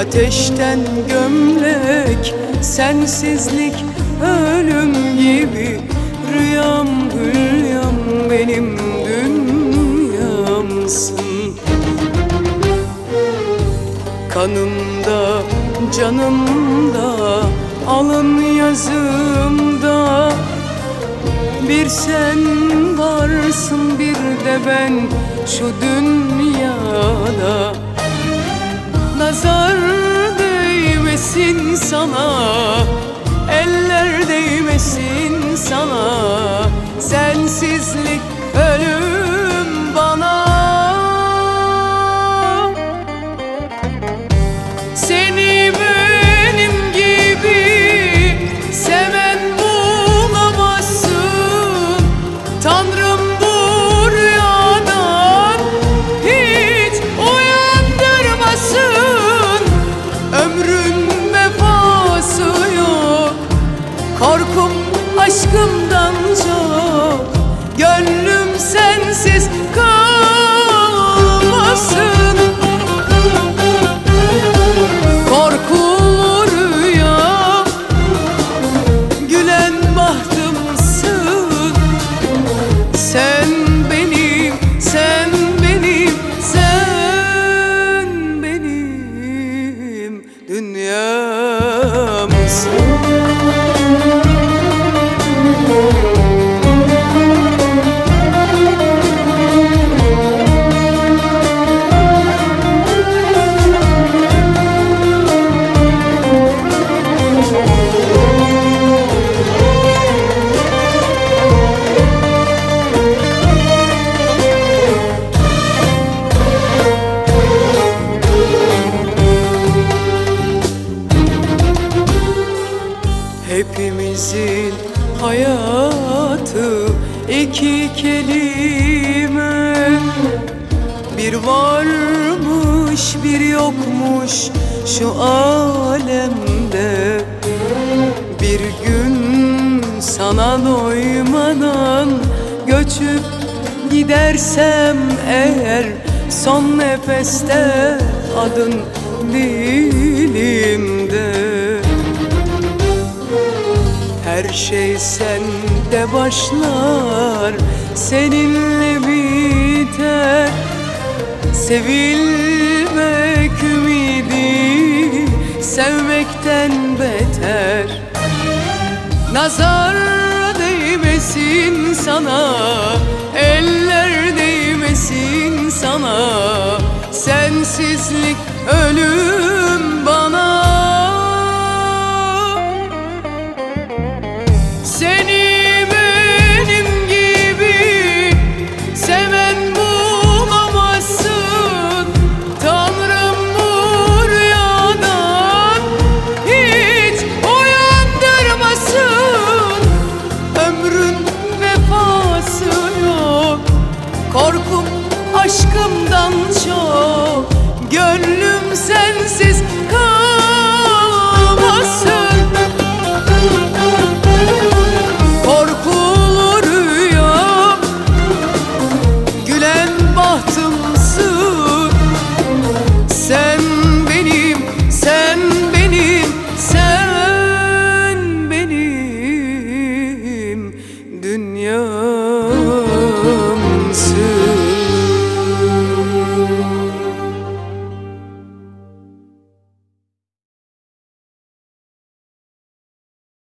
Ateşten gömlek, sensizlik ölüm gibi. Rüyam hülyam benim dünyamsın. Kanımda, canımda, alın yazımda bir sen varsın, bir de ben şu dünyada. Nazar değmesin sana, eller değmesin sana. Sensizlik ölüm bana. Seni benim gibi seven bulamazsın. Tanrım bu rüyadan hiç uyandırmasın. Ömrün vefası yok, korkum aşkımdan çok. Gönlüm sensiz kalmasın. Korkulu rüya, gülen bahtımsın. Sen benim, sen benim, sen benim dünyamsın. Hepimizin hayatı iki kelime. Bir varmış bir yokmuş şu alemde. Bir gün sana doymadan göçüp gidersem eğer, son nefeste adın dilimde. Her şey sende başlar, seninle biter. Sevilmek ümidi sevmekten beter. Nazar değmesin sana, eller değmesin sana. Sensizlik ölüm bana. Seni benim gibi seven bulamazsın. Tanrım bu rüyadan hiç uyandırmasın. Ömrün vefası yok, korkum aşkımdan çok. Gönlüm sensiz kalmasın. Korkulu rüya, gülen bahtımsın. Sen benim, sen benim, sen benim dünyam.